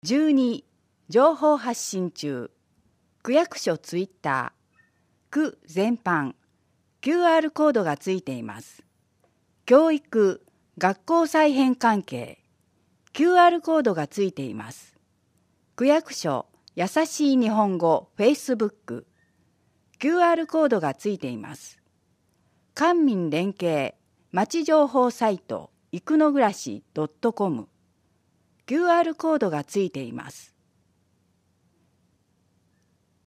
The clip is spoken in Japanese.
12、情報発信中。区役所ツイッター。区全般。QR コードがついています。教育、学校再編関係。QR コードがついています。区役所、やさしい日本語、Facebook。QR コードがついています。官民連携、町情報サイト、いくのぐらし .com。QR コードがついています。